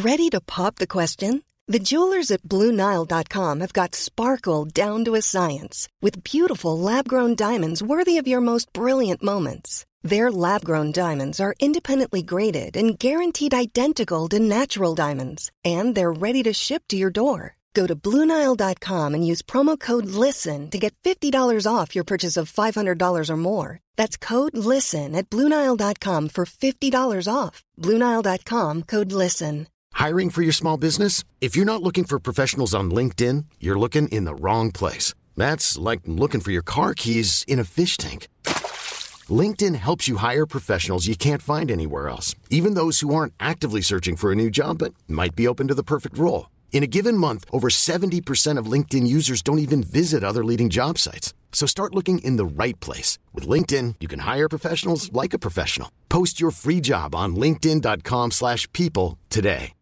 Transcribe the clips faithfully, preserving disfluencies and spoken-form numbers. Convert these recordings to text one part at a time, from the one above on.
Ready to pop the question? The jewelers at Blue Nile dot com have got sparkle down to a science with beautiful lab-grown diamonds worthy of your most brilliant moments. Their lab-grown diamonds are independently graded and guaranteed identical to natural diamonds, and they're ready to ship to your door. Go to Blue Nile dot com and use promo code LISTEN to get fifty dollars off your purchase of five hundred dollars or more. That's code LISTEN at Blue Nile dot com for fifty dollars off. Blue Nile dot com, code LISTEN. Hiring for your small business? If you're not looking for professionals on LinkedIn, you're looking in the wrong place. That's like looking for your car keys in a fish tank. LinkedIn helps you hire professionals you can't find anywhere else, even those who aren't actively searching for a new job but might be open to the perfect role. In a given month, over seventy percent of LinkedIn users don't even visit other leading job sites. So start looking in the right place. With LinkedIn, you can hire professionals like a professional. Post your free job on linkedin dot com slash people today.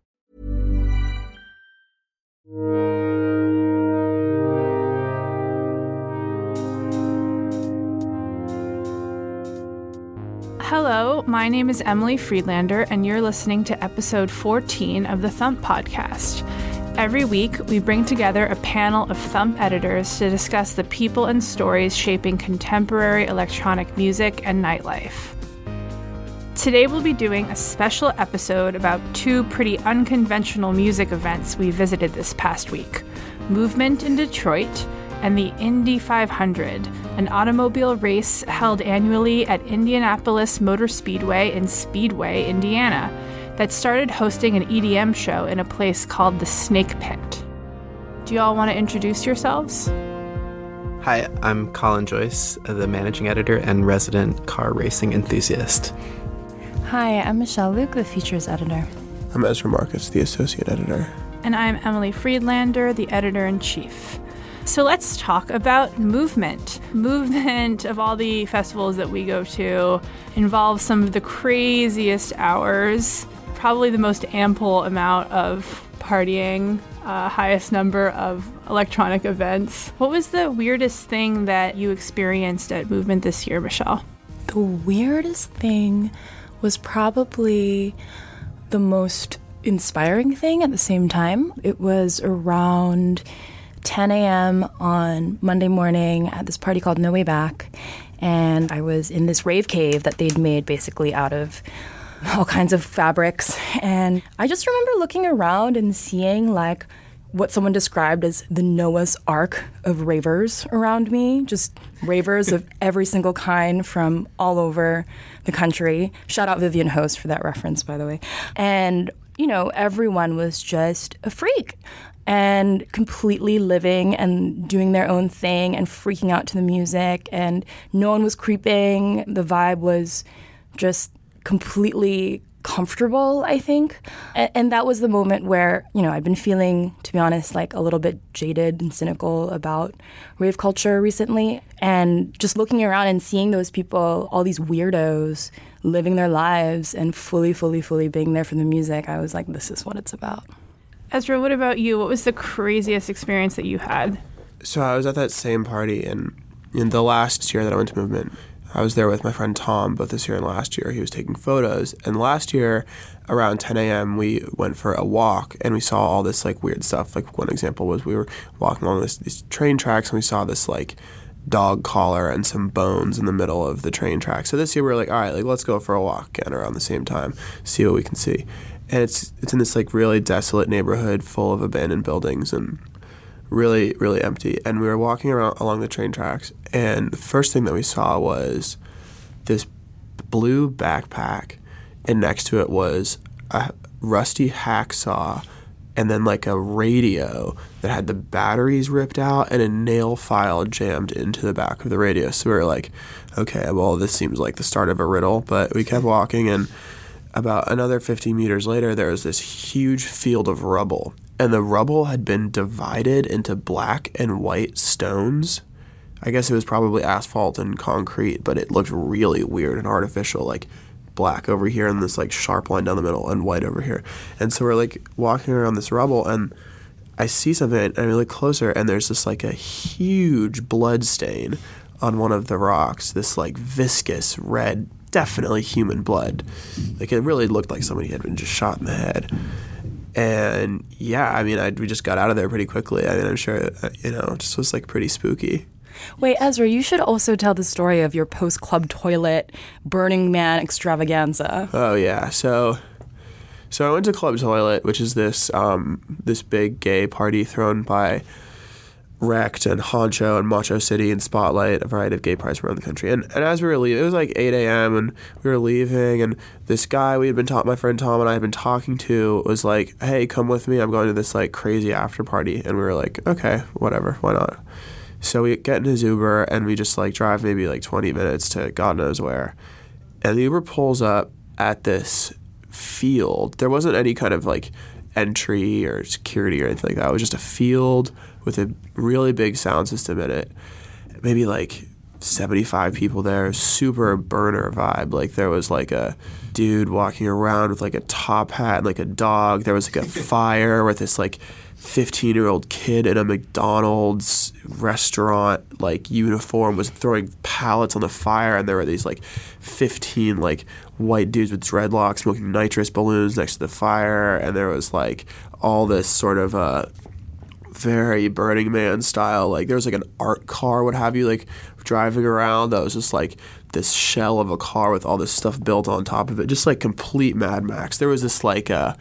Hello, my name is Emily Friedlander, and you're listening to episode fourteen of the Thump Podcast. Every week, we bring together a panel of Thump editors to discuss the people and stories shaping contemporary electronic music and nightlife. Today, we'll be doing a special episode about two pretty unconventional music events we visited this past week: Movement in Detroit and the Indy five hundred, an automobile race held annually at Indianapolis Motor Speedway in Speedway, Indiana, that started hosting an E D M show in a place called the Snake Pit. Do you all want to introduce yourselves? Hi, I'm Colin Joyce, the managing editor and resident car racing enthusiast. Hi, I'm Michelle Luke, the features editor. I'm Ezra Marcus, the associate editor. And I'm Emily Friedlander, the editor-in-chief. So let's talk about Movement. Movement, of all the festivals that we go to, involves some of the craziest hours, probably the most ample amount of partying, uh, highest number of electronic events. What was the weirdest thing that you experienced at Movement this year, Michelle? The weirdest thing was probably the most inspiring thing at the same time. It was around ten a.m. on Monday morning at this party called No Way Back, and I was in this rave cave that they'd made basically out of all kinds of fabrics, and I just remember looking around and seeing like what someone described as the Noah's Ark of ravers around me, just ravers of every single kind from all over the country. Shout out Vivian Host for that reference, by the way. And, you know, everyone was just a freak and completely living and doing their own thing and freaking out to the music, and no one was creeping. The vibe was just completely comfortable, I think. And, and that was the moment where, you know, I've been feeling, to be honest, like a little bit jaded and cynical about rave culture recently. And just looking around and seeing those people, all these weirdos living their lives and fully, fully, fully being there for the music, I was like, this is what it's about. Ezra, what about you? What was the craziest experience that you had? So I was at that same party, and in the last year that I went to Movement, I was there with my friend Tom, both this year and last year. He was taking photos. And last year, around ten a.m., we went for a walk, and we saw all this, like, weird stuff. Like, one example was we were walking along this, these train tracks, and we saw this, like, dog collar and some bones in the middle of the train track. So this year, we were like, all right, like, let's go for a walk again around the same time, see what we can see. And it's it's in this, like, really desolate neighborhood full of abandoned buildings and really, really empty. And we were walking around along the train tracks, and the first thing that we saw was this blue backpack, and next to it was a rusty hacksaw and then, like, a radio that had the batteries ripped out and a nail file jammed into the back of the radio. So we were like, okay, well, this seems like the start of a riddle. But we kept walking, and about another fifty meters later, there was this huge field of rubble, and the rubble had been divided into black and white stones. I guess it was probably asphalt and concrete, but it looked really weird and artificial, like black over here and this, like, sharp line down the middle and white over here. And so we're, like, walking around this rubble, and I see something, and I look closer, and there's this, like, a huge blood stain on one of the rocks, this, like, viscous red, definitely human blood. Like, it really looked like somebody had been just shot in the head. And yeah, I mean, I, we just got out of there pretty quickly. I mean, I'm sure, you know, it just was like pretty spooky. Wait, Ezra, you should also tell the story of your post-club toilet Burning Man extravaganza. Oh, yeah. So so I went to Club Toilet, which is this um, this big gay party thrown by Wrecked and Honcho and Macho City and Spotlight, a variety of gay parties around the country. And, and as we were leaving, it was like eight a.m. and we were leaving, and this guy we had been taught, my friend Tom and I had been talking to was like, hey, come with me. I'm going to this like crazy after party. And we were like, okay, whatever, why not? So we get in his Uber and we just like drive maybe like twenty minutes to God knows where. And the Uber pulls up at this field. There wasn't any kind of like entry or security or anything like that. It was just a field with a really big sound system in it. Maybe like seventy-five people there, super burner vibe. Like there was like a dude walking around with like a top hat and like a dog. There was like a fire with this like fifteen-year-old kid in a McDonald's restaurant like uniform was throwing pallets on the fire, and there were these like fifteen like white dudes with dreadlocks smoking nitrous balloons next to the fire, and there was like all this sort of uh very Burning Man style, like there was like an art car, what have you, like driving around that was just like this shell of a car with all this stuff built on top of it, just like complete Mad Max. There was this like a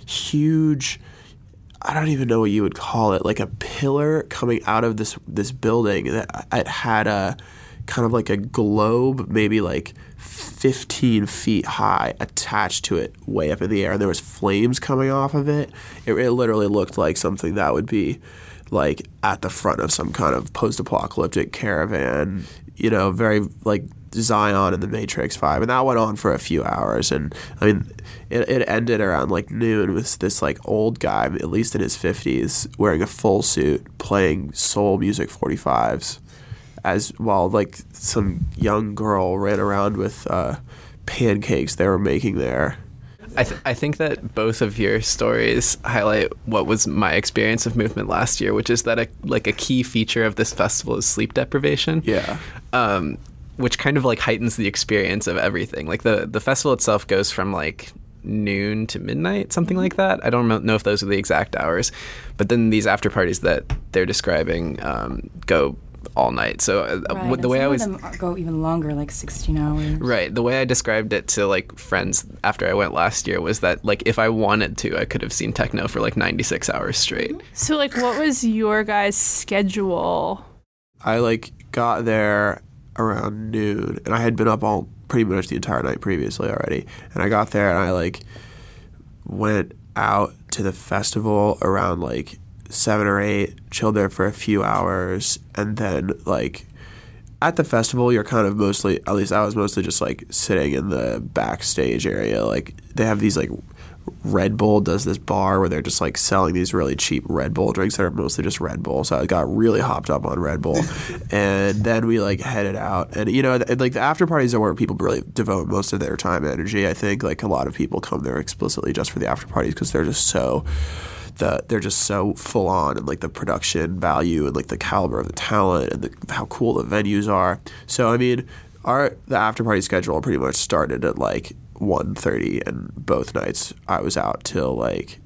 huge, I don't even know what you would call it, like a pillar coming out of this this building that it had a kind of like a globe, maybe like fifteen feet high, attached to it way up in the air, and there was flames coming off of it. It, it literally looked like something that would be like at the front of some kind of post-apocalyptic caravan, you know, very like Zion and the Matrix vibe. And that went on for a few hours, and I mean it, it ended around like noon with this like old guy, at least in his fifties, wearing a full suit playing soul music forty-fives, as while like some young girl ran around with uh, pancakes they were making there. I, th- I think that both of your stories highlight what was my experience of movement last year, which is that a, like a key feature of this festival is sleep deprivation. Yeah. Um, which kind of like heightens the experience of everything. Like the, the festival itself goes from like noon to midnight, something like that. I don't know if those are the exact hours, but then these after parties that they're describing um, go all night. So uh, right. what, the way I was them go even longer, like sixteen hours. Right. The way I described it to like friends after I went last year was that like if I wanted to, I could have seen techno for like ninety-six hours straight. So like what was your guys' schedule? I like got there around noon, and I had been up all pretty much the entire night previously already. And I got there and I like went out to the festival around like seven or eight, chilled there for a few hours, and then like at the festival you're kind of mostly, at least I was mostly just like sitting in the backstage area. Like they have these like Red Bull does this bar where they're just like selling these really cheap Red Bull drinks that are mostly just Red Bull. So I got really hopped up on Red Bull. And then we like headed out, and you know, like the after parties are where people really devote most of their time and energy. I think like a lot of people come there explicitly just for the after parties because they're just so The, they're just so full on, and like the production value and like the caliber of the talent and the, how cool the venues are. So I mean, our the after party schedule pretty much started at like one thirty, and both nights I was out till like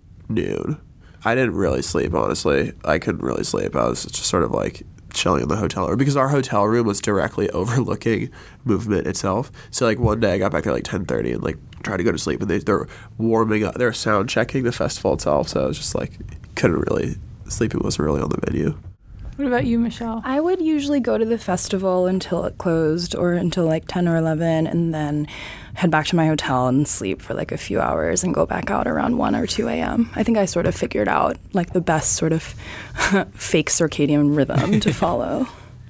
noon. I didn't really sleep, honestly. I couldn't really sleep. I was just sort of like chilling in the hotel room because our hotel room was directly overlooking movement itself. So like one day I got back there like ten thirty and like tried to go to sleep, and they, they're warming up, they're sound checking the festival itself. So I was just like, couldn't really, sleeping wasn't really on the menu. What about you, Michelle? I would usually go to the festival until it closed, or until like ten or eleven, and then head back to my hotel and sleep for like a few hours and go back out around one or two a.m. I think I sort of figured out like the best sort of fake circadian rhythm to follow.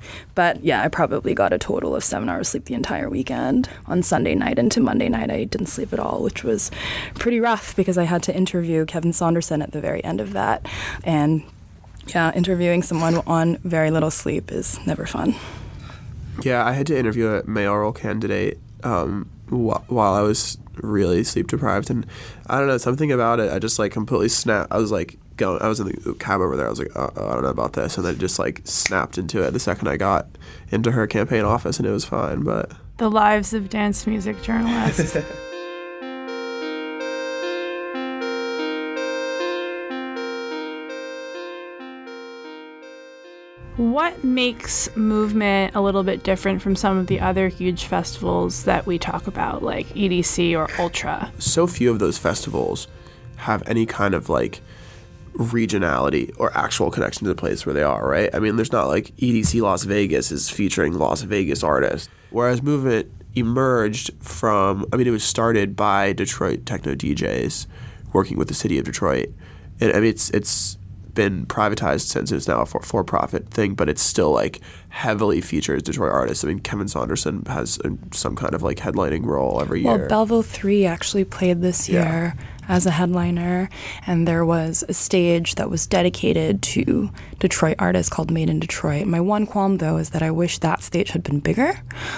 But yeah, I probably got a total of seven hours sleep the entire weekend. On Sunday night into Monday night, I didn't sleep at all, which was pretty rough because I had to interview Kevin Saunderson at the very end of that. And yeah, interviewing someone on very little sleep is never fun. Yeah, I had to interview a mayoral candidate um, wh- while I was really sleep deprived, and I don't know, something about it, I just like completely snapped. I was like going, I was in the cab over there, I was like, oh, I don't know about this, and then just like snapped into it the second I got into her campaign office, and it was fine. But the lives of dance music journalists. What makes Movement a little bit different from some of the other huge festivals that we talk about, like E D C or Ultra? So few of those festivals have any kind of like regionality or actual connection to the place where they are, right? I mean, there's not like E D C Las Vegas is featuring Las Vegas artists. Whereas Movement emerged from, I mean, it was started by Detroit techno D Js working with the city of Detroit. And I mean, it's it's been privatized since. It's now a for, for-profit thing, but it's still like heavily features Detroit artists. I mean, Kevin Saunderson has uh, some kind of like headlining role every year. Well, Belleville three actually played this year yeah. as a headliner, and there was a stage that was dedicated to Detroit artists called Made in Detroit. My one qualm, though, is that I wish that stage had been bigger.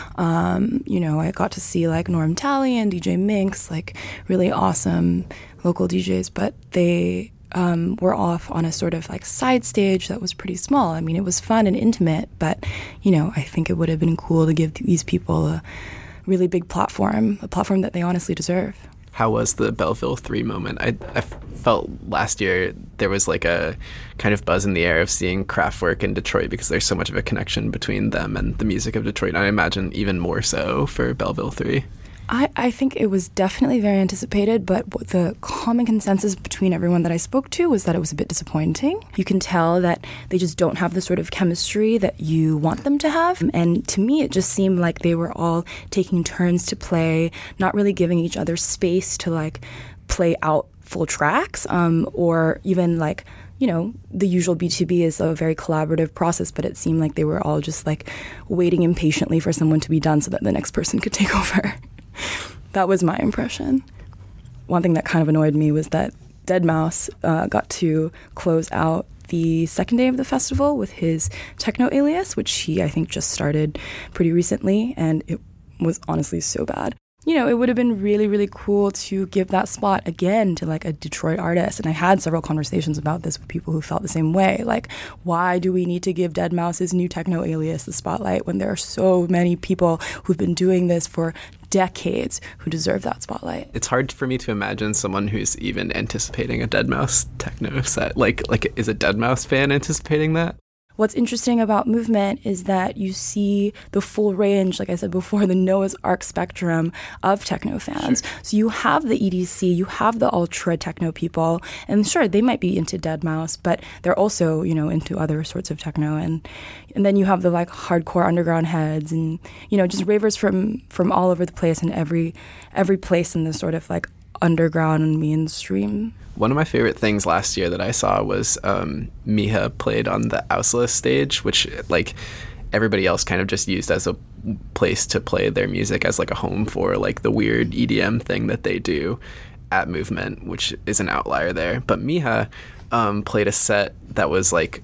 Um, you know, I got to see like Norm Talley and D J Minx, like really awesome local D Js, but they Um, we're off on a sort of like side stage that was pretty small. I mean, it was fun and intimate, but, you know, I think it would have been cool to give these people a really big platform, a platform that they honestly deserve. How was the Belleville three moment? I, I felt last year there was like a kind of buzz in the air of seeing Kraftwerk in Detroit because there's so much of a connection between them and the music of Detroit. And I imagine even more so for Belleville three. I, I think it was definitely very anticipated, but the common consensus between everyone that I spoke to was that it was a bit disappointing. You can tell that they just don't have the sort of chemistry that you want them to have. And to me, it just seemed like they were all taking turns to play, not really giving each other space to like play out full tracks, um, or even like, you know, the usual B two B is a very collaborative process, but it seemed like they were all just like waiting impatiently for someone to be done so that the next person could take over. That was my impression. One thing that kind of annoyed me was that deadmau five uh, got to close out the second day of the festival with his techno alias, which he, I think, just started pretty recently, and it was honestly so bad. You know, it would have been really, really cool to give that spot again to like a Detroit artist. And I had several conversations about this with people who felt the same way. Like, why do we need to give deadmau five's new techno alias the spotlight when there are so many people who've been doing this for decades who deserve that spotlight? It's hard for me to imagine someone who's even anticipating a deadmau five techno set. Like, like is a deadmau five fan anticipating that? What's interesting about Movement is that you see the full range, like I said before, the Noah's Ark spectrum of techno fans. Sure. So you have the E D C, you have the ultra techno people, and sure, they might be into deadmau five, but they're also, you know, into other sorts of techno. And and then you have the like hardcore underground heads and, you know, just ravers from, from all over the place and every every place in this sort of like underground and mainstream. One of my favorite things last year that I saw was um, Miha played on the Auslis stage, which like everybody else kind of just used as a place to play their music as like a home for like the weird E D M thing that they do at Movement, which is an outlier there. But Miha um, played a set that was like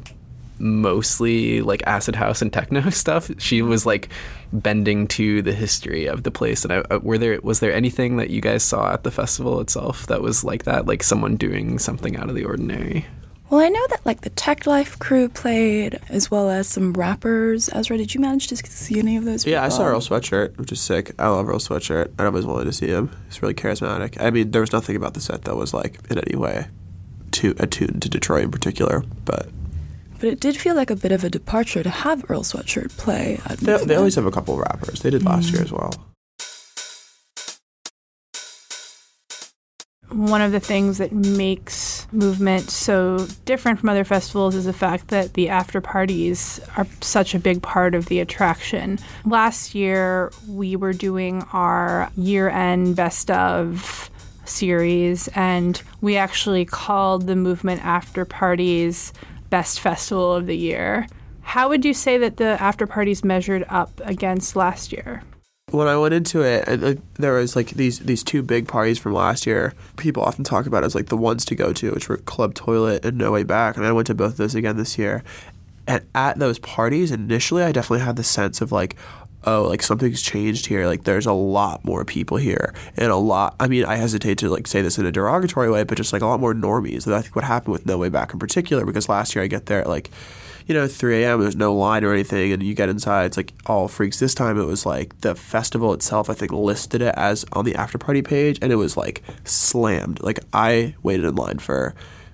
mostly like acid house and techno stuff. She was like bending to the history of the place. And I, uh, were there was there anything that you guys saw at the festival itself that was like that, like someone doing something out of the ordinary? Well, I know that like the Tech Life crew played, as well as some rappers. Ezra, did you manage to see any of those people? Yeah, I saw Earl Sweatshirt, which is sick. I love Earl Sweatshirt. I always wanted to see him. He's really charismatic. I mean, there was nothing about the set that was like in any way too attuned to Detroit in particular, but But it did feel like a bit of a departure to have Earl Sweatshirt play at They, they always have a couple of rappers. They did last mm. year as well. One of the things that makes Movement so different from other festivals is the fact that the after parties are such a big part of the attraction. Last year, we were doing our year-end best of series, and we actually called the Movement after parties Best Festival of the Year. How would you say that the after parties measured up against last year? When I went into it, and, uh, there was like these these two big parties from last year. People often talk about as like the ones to go to, which were Club Toilet and No Way Back. And I went to both of those again this year. And at those parties, initially, I definitely had the sense of like, oh, like something's changed here. Like there's a lot more people here, and a lot. I mean, I hesitate to like say this in a derogatory way, but just like a lot more normies. And I think what happened with No Way Back in particular, because last year I get there at like, you know, three a.m. There's no line or anything, and you get inside, it's like all freaks. This time it was like the festival itself, I think, listed it as on the after party page, and it was like slammed. Like I waited in line for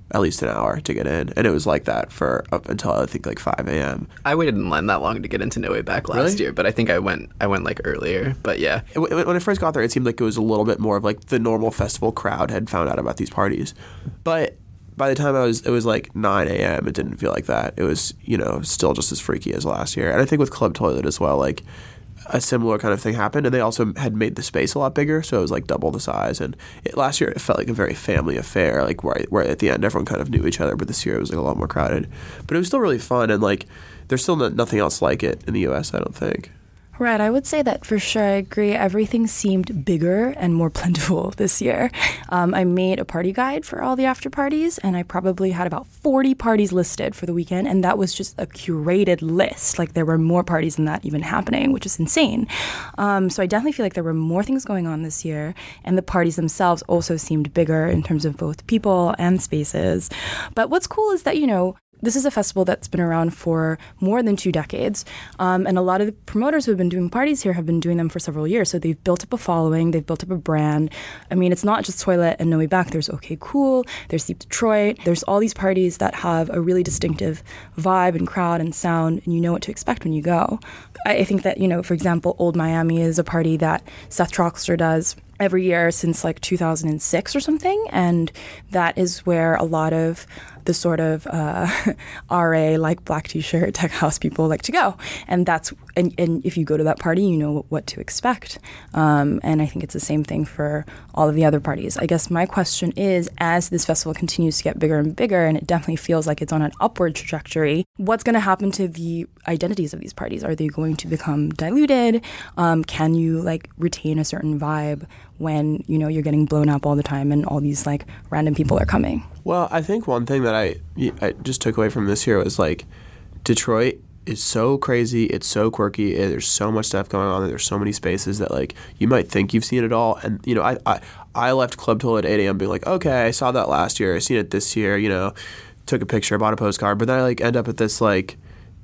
at least an hour to get in. And it was like that for up until I think like five a.m. I waited in line that long to get into No Way Back last Really? year, but I think I went I went like earlier. But yeah. When when I first got there, it seemed like it was a little bit more of like the normal festival crowd had found out about these parties. But by the time I was, it was like nine a.m., it didn't feel like that. It was, you know, still just as freaky as last year. And I think with Club Toilet as well, like a similar kind of thing happened. And they also had made the space a lot bigger, so it was like double the size. And it, last year, it felt like a very family affair, like where, where at the end everyone kind of knew each other. But this year it was like a lot more crowded. But it was still really fun, and like there's still no, nothing else like it in the U S, I don't think. Right, I would say that for sure. I agree. Everything seemed bigger and more plentiful this year. Um, I made a party guide for all the after parties, and I probably had about forty parties listed for the weekend, and that was just a curated list. Like there were more parties than that even happening, which is insane. Um, so I definitely feel like there were more things going on this year, and the parties themselves also seemed bigger in terms of both people and spaces. But what's cool is that, you know, this is a festival that's been around for more than two decades, um, and a lot of the promoters who have been doing parties here have been doing them for several years. So they've built up a following, they've built up a brand. I mean, it's not just Toilet and No Way Back. There's OK Cool, there's Deep Detroit. There's all these parties that have a really distinctive vibe and crowd and sound, and you know what to expect when you go. I, I think that, you know, for example, Old Miami is a party that Seth Troxler does every year since like two thousand six or something, and that is where a lot of the sort of uh, R A, like black t-shirt, tech house people like to go. And that's and, and if you go to that party, you know what to expect. Um, and I think it's the same thing for all of the other parties. I guess my question is, as this festival continues to get bigger and bigger, and it definitely feels like it's on an upward trajectory, what's going to happen to the identities of these parties? Are they going to become diluted? Um, can you like retain a certain vibe when, you know, you're getting blown up all the time and all these like random people are coming? Well, I think one thing that I, I just took away from this year was like Detroit is so crazy. It's so quirky. There's so much stuff going on. There's so many spaces that like you might think you've seen it all. And, you know, I I, I left Club Toilet at eight a.m. being like, okay, I saw that last year. I seen it this year, you know, took a picture, bought a postcard. But then I like end up at this like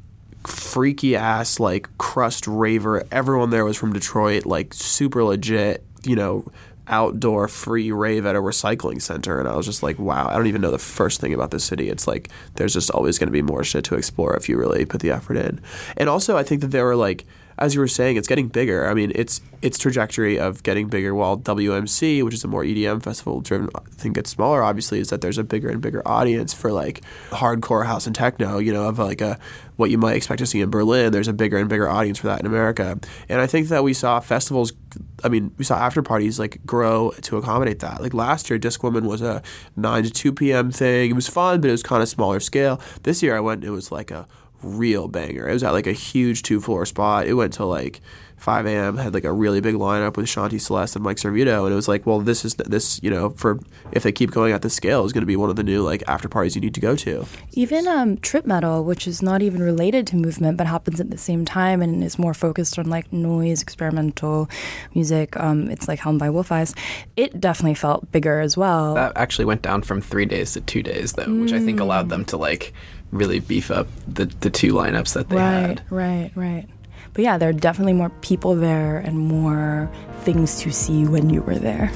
freaky ass like crust raver. Everyone there was from Detroit, like super legit, you know, outdoor free rave at a recycling center. And I was just like, wow, I don't even know the first thing about this city. It's like there's just always going to be more shit to explore if you really put the effort in. And also I think that there were like, as you were saying, it's getting bigger. I mean, it's its trajectory of getting bigger, while W M C, which is a more E D M festival driven thing, gets smaller, obviously, is that there's a bigger and bigger audience for like hardcore house and techno, you know, of like a what you might expect to see in Berlin. There's a bigger and bigger audience for that in America. And I think that we saw festivals, I mean, we saw after parties like grow to accommodate that. Like last year, Disc Woman was a nine to two p.m. thing. It was fun, but it was kind of smaller scale. This year I went, it was like a real banger. It was at like a huge two-floor spot. It went till like five a.m., had like a really big lineup with Shanti Celeste and Mike Servito, and it was like, well, this is this, you know, for if they keep going at this scale, is going to be one of the new like after parties you need to go to. Even um, Trip Metal, which is not even related to movement, but happens at the same time and is more focused on like noise, experimental music. Um, it's like helmed by Wolf Eyes. It definitely felt bigger as well. That actually went down from three days to two days, though, mm. which I think allowed them to like really beef up the, the two lineups that they right, had. Right, right, right. But yeah, there are definitely more people there and more things to see when you were there.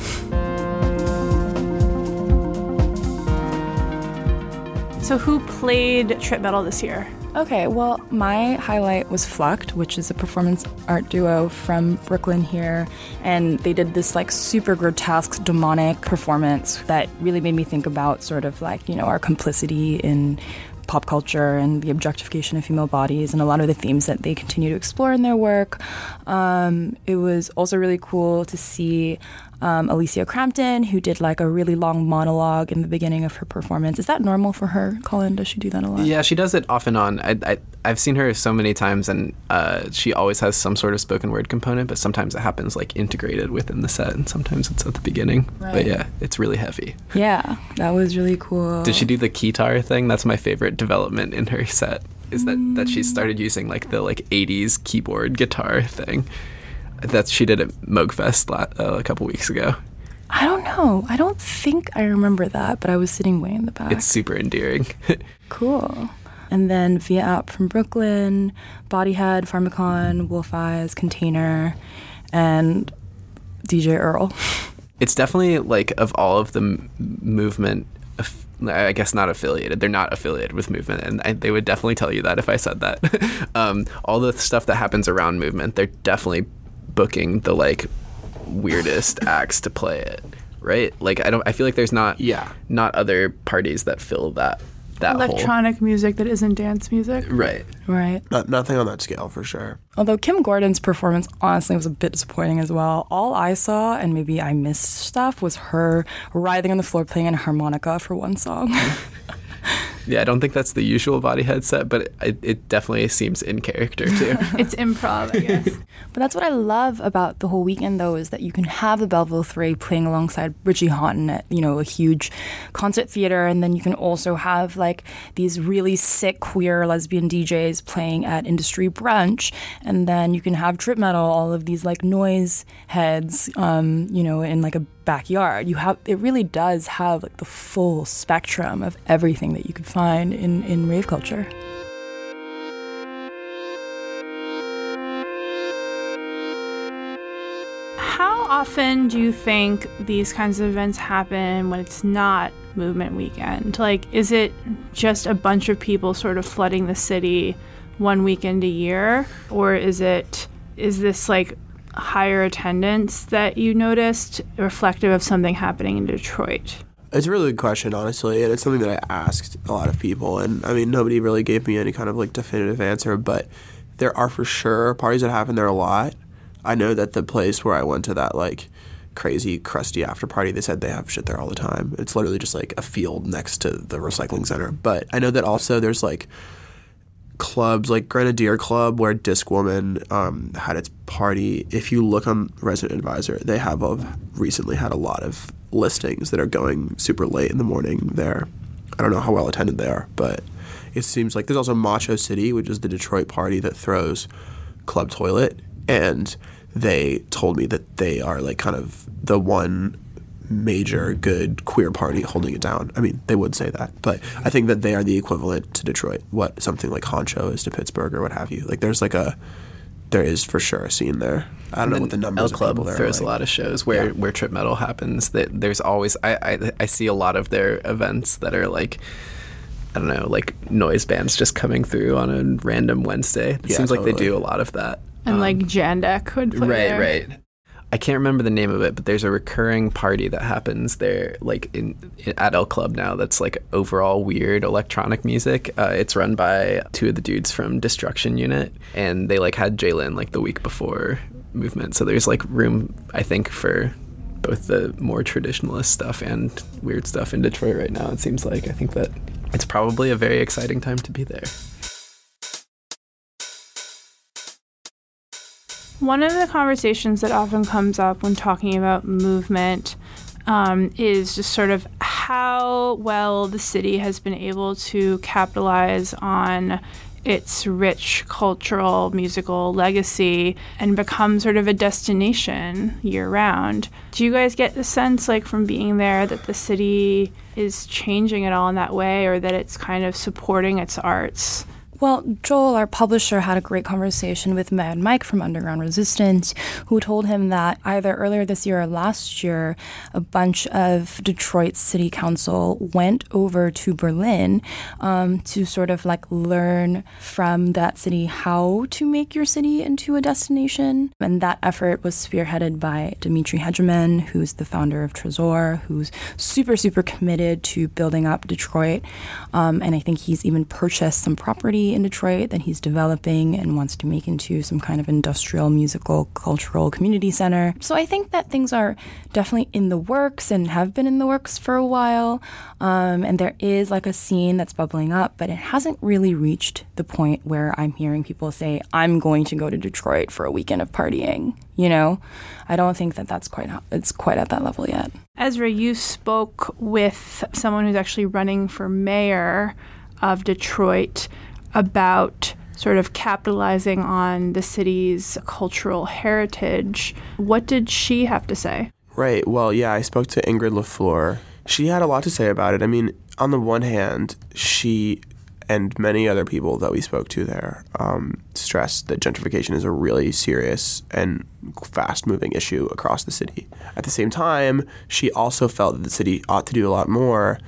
So who played Trip Metal this year? Okay, well, my highlight was Flucht, which is a performance art duo from Brooklyn here. And they did this like super grotesque, demonic performance that really made me think about sort of like, you know, our complicity in pop culture and the objectification of female bodies and a lot of the themes that they continue to explore in their work. Um, it was also really cool to see um, Alicia Crampton, who did like a really long monologue in the beginning of her performance. Is that normal for her, Colin? Does she do that a lot? Yeah, she does it off and on. I, I, I've seen her so many times, and uh, she always has some sort of spoken word component, but sometimes it happens like integrated within the set, and sometimes it's at the beginning. Right. But yeah, it's really heavy. Yeah, that was really cool. Did she do the keytar thing? That's my favorite development in her set, is that, mm. that she started using like the like eighties keyboard guitar thing. That she did at Moogfest uh, a couple weeks ago. I don't know. I don't think I remember that, but I was sitting way in the back. It's super endearing. Cool. And then Via App from Brooklyn, Bodyhead, Pharmacon, Wolf Eyes, Container, and D J Earl. It's definitely like of all of the m- movement f- I guess not affiliated. They're not affiliated with Movement, and I, they would definitely tell you that if I said that. um, all the stuff that happens around Movement, they're definitely booking the like weirdest acts to play it, right? Like I don't. I feel like there's not yeah. not other parties that fill that that electronic whole. music that isn't dance music. Right. Right. Not, nothing on that scale for sure. Although Kim Gordon's performance honestly was a bit disappointing as well. All I saw, and maybe I missed stuff, was her writhing on the floor playing a harmonica for one song. Yeah, I don't think that's the usual body headset, but it, it definitely seems in character too. It's improv, I guess. But that's what I love about the whole weekend, though, is that you can have the Belleville Three playing alongside Richie Hawtin at, you know, a huge concert theater, and then you can also have like these really sick queer lesbian D Js playing at Industry Brunch, and then you can have Trip Metal, all of these like noise heads, um, you know, in like a backyard. You have it really does have like the full spectrum of everything that you could find in, in rave culture. How often do you think these kinds of events happen when it's not Movement Weekend? Like, is it just a bunch of people sort of flooding the city one weekend a year? Or is it, is this like higher attendance that you noticed reflective of something happening in Detroit? It's a really good question, honestly, and it's something that I asked a lot of people, and I mean, nobody really gave me any kind of like definitive answer, but there are for sure parties that happen there a lot. I know that the place where I went to that like crazy crusty after party, they said they have shit there all the time. It's literally just like a field next to the recycling center. But I know that also there's like clubs like Grenadier Club where Disc Woman um, had its party. If you look on Resident Advisor, they have a, recently had a lot of listings that are going super late in the morning there. I don't know how well attended they are, but it seems like there's also Macho City, which is the Detroit party that throws Club Toilet, and they told me that they are like kind of the one major good queer party holding it down. I mean, they would say that, but I think that they are the equivalent to Detroit, what something like Honcho is to Pittsburgh or what have you. Like there's like a, there is for sure a scene there. I don't know what the numbers L Club of people there throws are like. a lot of shows where, Yeah. where Trip Metal happens. That there's always I, I I see a lot of their events that are like, I don't know, like noise bands just coming through on a random Wednesday. It Yeah, seems like they totally. do a lot of that. And Um, like Jandek would play right, there. right. I can't remember the name of it, but there's a recurring party that happens there, like in, in at L Club now. That's like overall weird electronic music. Uh, it's run by two of the dudes from Destruction Unit, and they like had Jalen like the week before Movement. So there's like room, I think, for both the more traditionalist stuff and weird stuff in Detroit right now. It seems like I think that it's probably a very exciting time to be there. One of the conversations that often comes up when talking about movement um, is just sort of how well the city has been able to capitalize on its rich cultural, musical legacy and become sort of a destination year-round. Do you guys get the sense, like, from being there that the city is changing at all in that way, or that it's kind of supporting its arts? Well, Joel, our publisher, had a great conversation with Mad Mike from Underground Resistance, who told him that either earlier this year or last year, a bunch of Detroit City Council went over to Berlin um, to sort of like learn from that city how to make your city into a destination. And that effort was spearheaded by Dimitri Hegeman, who's the founder of Trésor, who's super, super committed to building up Detroit. Um, and I think he's even purchased some property in Detroit that he's developing and wants to make into some kind of industrial, musical, cultural community center. So I think that things are definitely in the works and have been in the works for a while. Um, and there is like a scene that's bubbling up, but it hasn't really reached the point where I'm hearing people say, I'm going to go to Detroit for a weekend of partying. You know, I don't think that that's quite, it's quite at that level yet. Ezra, you spoke with someone who's actually running for mayor of Detroit about sort of capitalizing on the city's cultural heritage. What did she have to say? Right. Well, yeah, I spoke to Ingrid LaFleur. She had a lot to say about it. I mean, on the one hand, she and many other people that we spoke to there um, stressed that gentrification is a really serious and fast-moving issue across the city. At the same time, she also felt that the city ought to do a lot more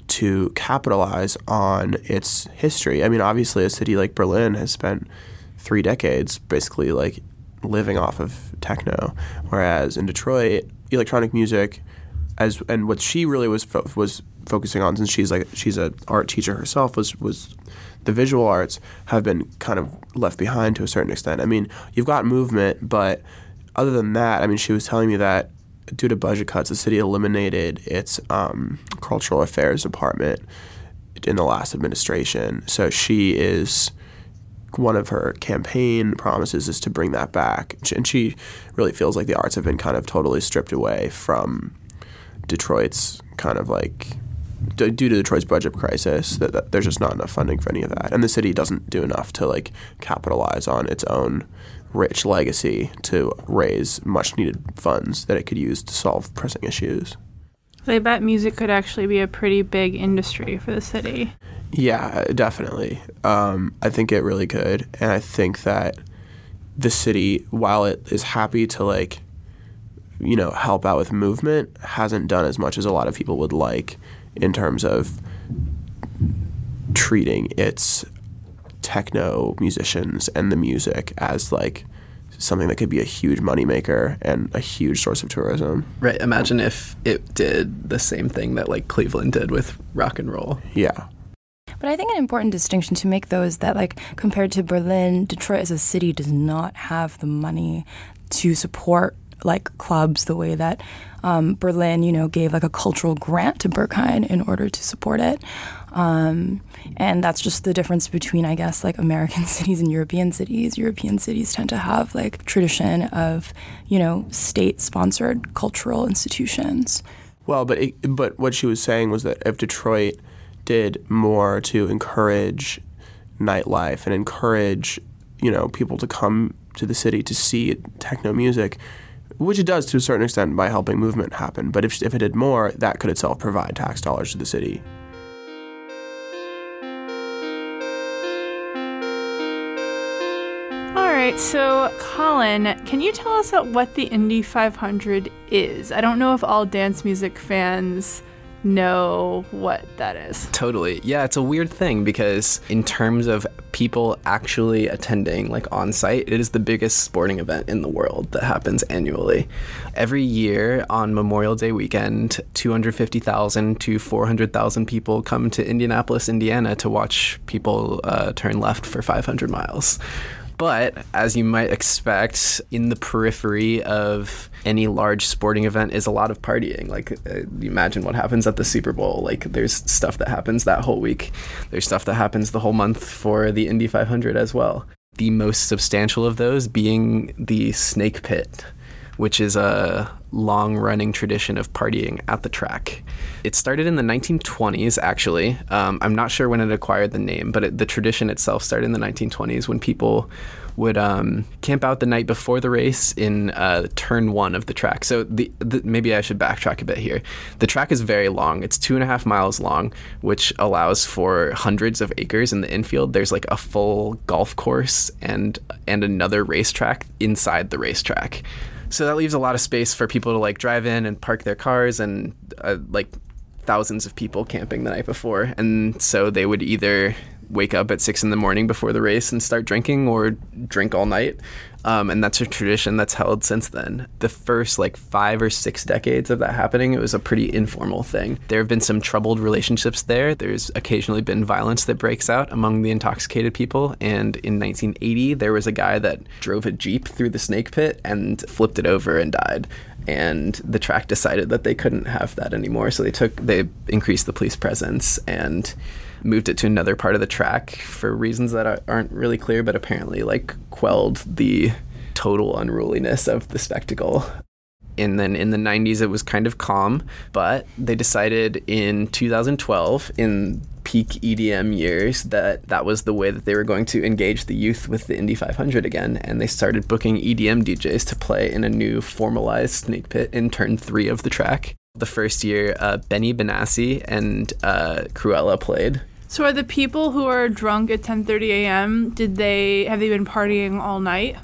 to capitalize on its history. I mean, obviously, a city like Berlin has spent three decades basically like living off of techno, whereas in Detroit, electronic music, as and what she really was fo- was focusing on, since she's like she's an art teacher herself, was was the visual arts have been kind of left behind to a certain extent. I mean, you've got movement, but other than that, I mean, she was telling me that due to budget cuts, the city eliminated its um, cultural affairs department in the last administration. So she is, one of her campaign promises is to bring that back. And she really feels like the arts have been kind of totally stripped away from Detroit's kind of like, due to Detroit's budget crisis, that, that there's just not enough funding for any of that. And the city doesn't do enough to like capitalize on its own rich legacy to raise much needed funds that it could use to solve pressing issues. I bet music could actually be a pretty big industry for the city. Yeah, definitely. Um, I think it really could. And I think that the city, while it is happy to like, you know, help out with movement, hasn't done as much as a lot of people would like in terms of treating its techno musicians and the music as like something that could be a huge moneymaker and a huge source of tourism. Right. Imagine if it did the same thing that like Cleveland did with rock and roll. Yeah. But I think an important distinction to make, though, is that, like, compared to Berlin, Detroit as a city does not have the money to support, like, clubs the way that um, Berlin, you know, gave, like, a cultural grant to Berghain in order to support it. Um, and that's just the difference between, I guess, like, American cities and European cities. European cities tend to have, like, tradition of, you know, state-sponsored cultural institutions. Well, but it, but what she was saying was that if Detroit did more to encourage nightlife and encourage, you know, people to come to the city to see techno music, which it does to a certain extent by helping movement happen. But if if it did more, that could itself provide tax dollars to the city. All right, so Colin, can you tell us what the Indy five hundred is? I don't know if all dance music fans know what that is. Totally. Yeah, it's a weird thing because in terms of people actually attending, like on site, it is the biggest sporting event in the world that happens annually. Every year on Memorial Day weekend, two hundred fifty thousand to four hundred thousand people come to Indianapolis, Indiana to watch people uh, turn left for five hundred miles. But as you might expect, in the periphery of any large sporting event is a lot of partying. Like, uh, you imagine what happens at the Super Bowl. Like, there's stuff that happens that whole week. There's stuff that happens the whole month for the Indy five hundred as well. The most substantial of those being the Snake Pit, which is a long-running tradition of partying at the track. It started in the nineteen twenties, actually. Um, I'm not sure when it acquired the name, but it, the tradition itself started in the nineteen twenties when people would um, camp out the night before the race in uh, turn one of the track. So the, the, maybe I should backtrack a bit here. The track is very long. It's two and a half miles long, which allows for hundreds of acres in the infield. There's like a full golf course and and another racetrack inside the racetrack. So that leaves a lot of space for people to like drive in and park their cars, and uh, like thousands of people camping the night before. And so they would either wake up at six in the morning before the race and start drinking, or drink all night. Um, and that's a tradition that's held since then. The first like five or six decades of that happening, it was a pretty informal thing. There have been some troubled relationships there. There's occasionally been violence that breaks out among the intoxicated people. And in nineteen eighty, there was a guy that drove a Jeep through the Snake Pit and flipped it over and died. And the track decided that they couldn't have that anymore. So they took, they increased the police presence and moved it to another part of the track for reasons that aren't really clear, but apparently like quelled the total unruliness of the spectacle. And then in the nineties, it was kind of calm, but they decided in two thousand twelve, in peak E D M years, that that was the way that they were going to engage the youth with the Indy five hundred again. And they started booking E D M D Js to play in a new formalized Snake Pit in turn three of the track. The first year, uh, Benny Benassi and uh, Cruella played. So are the people who are drunk at ten thirty a.m., did they, have they been partying all night?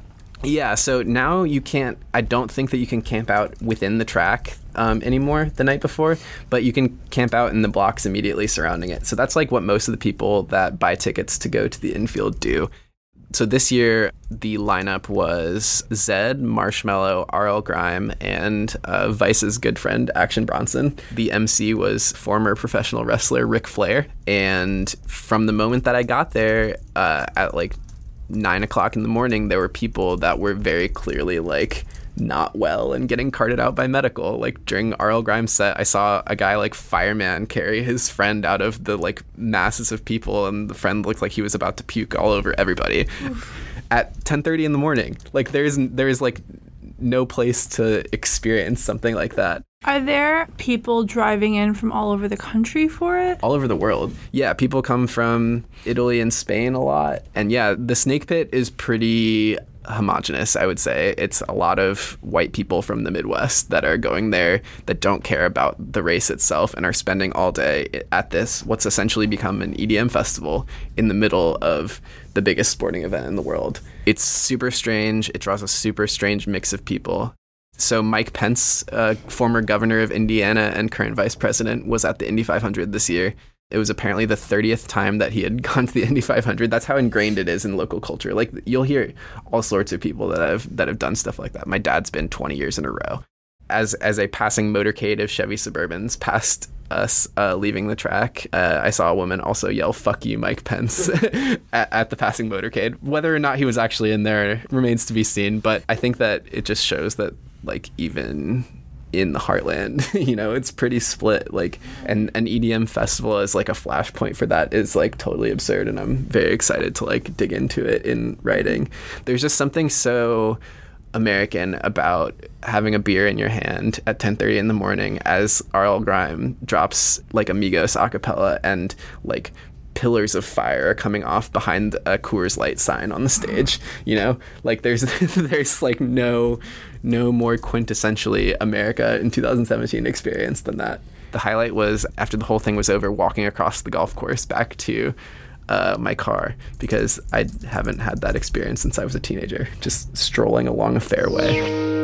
Yeah, so now you can't, I don't think that you can camp out within the track um, anymore the night before, but you can camp out in the blocks immediately surrounding it. So that's like what most of the people that buy tickets to go to the infield do. So this year, the lineup was Zedd, Marshmello, R L Grime, and uh, Vice's good friend, Action Bronson. The M C was former professional wrestler Ric Flair. And from the moment that I got there, uh, at like nine o'clock in the morning, there were people that were very clearly like not well and getting carted out by medical. Like during R L Grime's set, I saw a guy like fireman carry his friend out of the like masses of people, and the friend looked like he was about to puke all over everybody. Oof. At ten thirty in the morning. Like there's there's like no place to experience something like that. Are there people driving in from all over the country for it? All over the world. Yeah, people come from Italy and Spain a lot. And yeah, the Snake Pit is pretty homogenous, I would say. It's a lot of white people from the Midwest that are going there that don't care about the race itself and are spending all day at this, what's essentially become an E D M festival in the middle of the biggest sporting event in the world. It's super strange. It draws a super strange mix of people. So Mike Pence, uh, former governor of Indiana and current vice president, was at the Indy five hundred this year. It was apparently the thirtieth time that he had gone to the Indy five hundred. That's how ingrained it is in local culture. Like you'll hear all sorts of people that have that have done stuff like that. My dad's been twenty years in a row. As as a passing motorcade of Chevy Suburbans passed us uh, leaving the track, uh, I saw a woman also yell, "Fuck you, Mike Pence," at, at the passing motorcade. Whether or not he was actually in there remains to be seen. But I think that it just shows that, like, even in the heartland, you know, it's pretty split. Like, and an E D M festival as like a flashpoint for that is like totally absurd, and I'm very excited to like dig into it in writing. There's just something so American about having a beer in your hand at ten thirty in the morning as R L Grime drops like Amigos a cappella, and like pillars of fire are coming off behind a Coors Light sign on the stage. You know, like there's there's like no no more quintessentially America in two thousand seventeen experience than that. The highlight was, after the whole thing was over, walking across the golf course back to uh, my car, because I haven't had that experience since I was a teenager, just strolling along a fairway.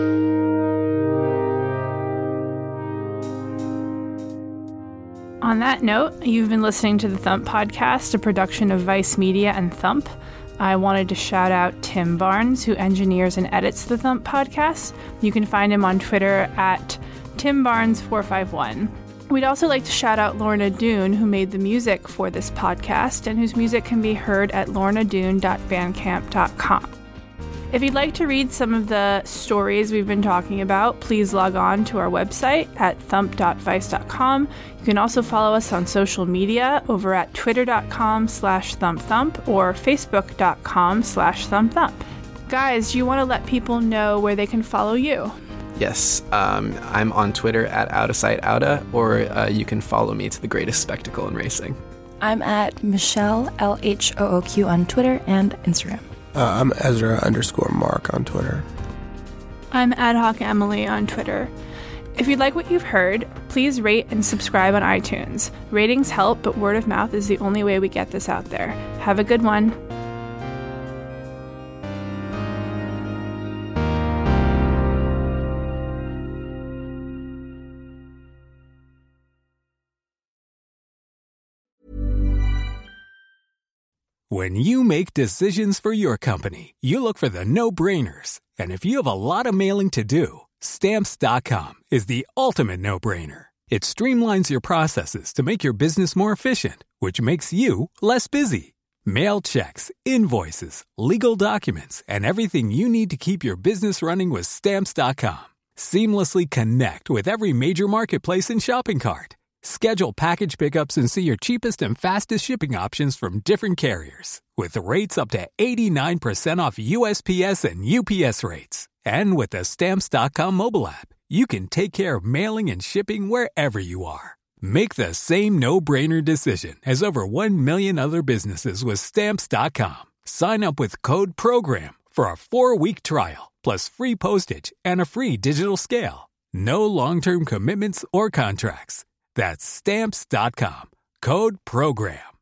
On that note, you've been listening to the Thump Podcast, a production of Vice Media and Thump. I wanted to shout out Tim Barnes, who engineers and edits the Thump Podcast. You can find him on Twitter at Tim Barnes four five one. We'd also like to shout out Lorna Doone, who made the music for this podcast, and whose music can be heard at lorna doone dot bandcamp dot com. If you'd like to read some of the stories we've been talking about, please log on to our website at thump dot vice dot com. You can also follow us on social media over at twitter dot com slash thump thump or facebook dot com slash thump thump. Guys, do you want to let people know where they can follow you? Yes, um, I'm on Twitter at Out of Sight Outa, or uh, you can follow me to the greatest spectacle in racing. I'm at Michelle, L H O O Q, on Twitter and Instagram. Uh, I'm Ezra underscore Mark on Twitter. I'm Adhoc Emily on Twitter. If you like what you've heard, please rate and subscribe on iTunes. Ratings help, but word of mouth is the only way we get this out there. Have a good one. When you make decisions for your company, you look for the no-brainers. And if you have a lot of mailing to do, Stamps dot com is the ultimate no-brainer. It streamlines your processes to make your business more efficient, which makes you less busy. Mail checks, invoices, legal documents, and everything you need to keep your business running with Stamps dot com. Seamlessly connect with every major marketplace and shopping cart. Schedule package pickups and see your cheapest and fastest shipping options from different carriers, with rates up to eighty-nine percent off U S P S and U P S rates. And with the Stamps dot com mobile app, you can take care of mailing and shipping wherever you are. Make the same no-brainer decision as over one million other businesses with Stamps dot com. Sign up with code PROGRAM for a four-week trial, plus free postage and a free digital scale. No long-term commitments or contracts. That's Stamps dot com. Code PROGRAM.